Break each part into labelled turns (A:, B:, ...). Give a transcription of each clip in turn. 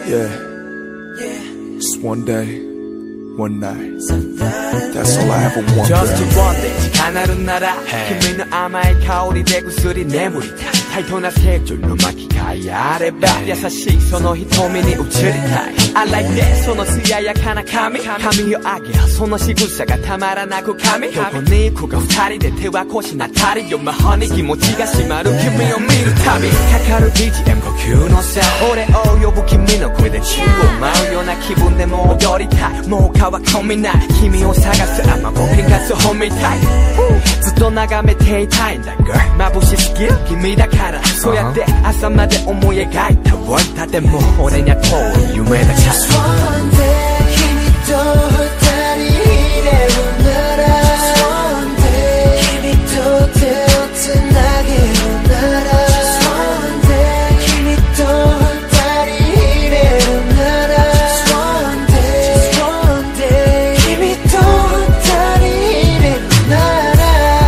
A: Yeah, just one day, one night. That's all I ever want.
B: Just one day 叶るなら君の甘い香りでぐすり眠りたい対等な成長の巻き替えあれば優しいその瞳に映りたい I like that その艶やかな髪を上げその仕草がたまらなく髪どこに行くか二人で手は腰なたりよ魔法に気持ちが締まる君を見るたびかかる BGM 呼吸のさ俺を呼ぶ君の声で宙を舞うような気分でも踊りたいもう乾き込みない君を探すあまぼけがす褒めたいずっと眺めていたいんだ girl 眩しすぎる君だからそうやって朝まで思い描いたわたでも俺には遠い夢だから
C: Just one day 君と二人いれるなら Just one day 君と手をつなげるなら Just one day 君と二人いれるなら Just one day Just one day 君と二人いれるなら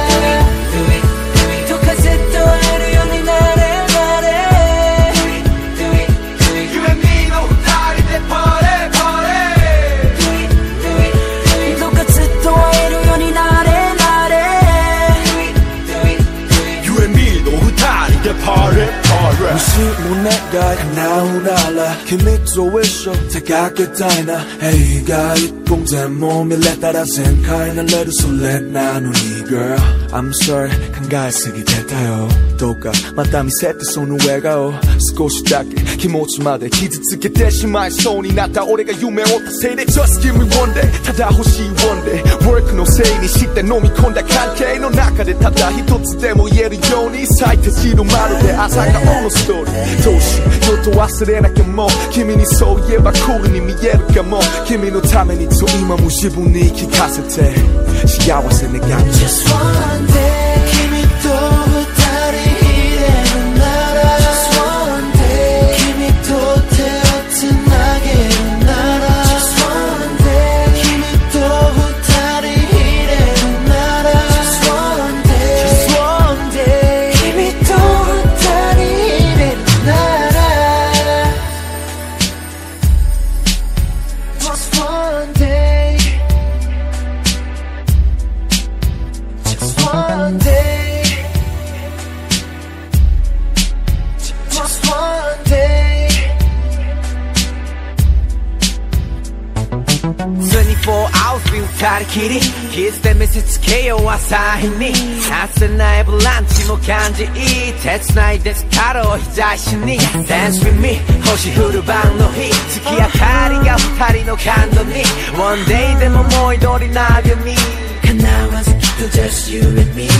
C: どかせと会えるようになれなれ
B: You and me の二人でパレパレ
C: どかずっと会えるようになれなれ
B: You and me の二人でパレパレ
A: 무심한 내가 나오나 알아 kimi 또 있어 다가게 다이나 Hey가 이쁜 내 몸이 따라 생각해 난 let it so let 나누니 girl I'm sorry 간가에 쓰기 됐다요 도가 마땀이 샜대 손은 왜 가오少しだけ気持ちまで傷つけてしまいそうになった俺が夢を追ったせいで Just give me one day ただ欲しい one day Work のせいにして飲み込んだ関係の中でただ一つでも言えるように咲いて散るまるで朝顔のストーリーどうしようと忘れなきゃもう君にそう言えばクールに見えるかも君のためにと今も自分に聞かせて幸せ願う
C: Just one day 君と二人いれるなら Just one day 君と手をつなげるなら Just one day 君と二人いれるなら Just one day Just one day 君と二人いれるなら Just one day Just one day Just one day
B: 24 hours 二人きりキスで見せつけよう朝日に焦ないブランチも感じいい手繋いでスカロを日差しに Dance with me 星降る晩の日月明かりが二人の感動に One day でももう一人なるように
C: 叶わずきっと Just you and me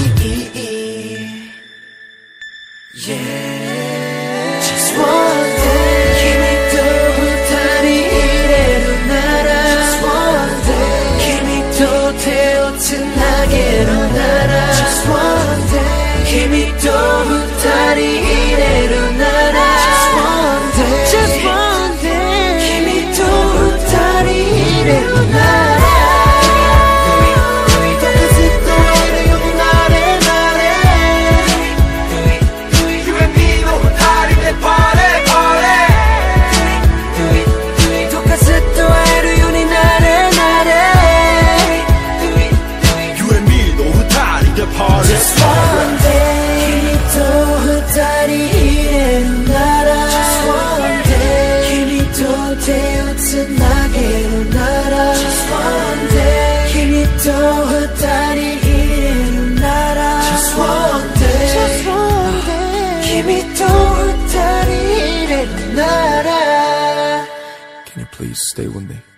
C: Yeah Just one day 君と二人いれるなら Just one day 君と手をつなげるなら Just one day 君と二人いれるなら Just one day Just one day 君と二人いれるなら
B: You and me の二人でパレパレ
C: どかずっと会えるようになれなれ
B: You and me の二人でパレ
C: Just one day 君と二人いれるなら Just one day 君と手をつなげるなら Just one day 君と二人いれるなら Just one day Just one day 君と二人いれるなら
A: Can you please stay with me?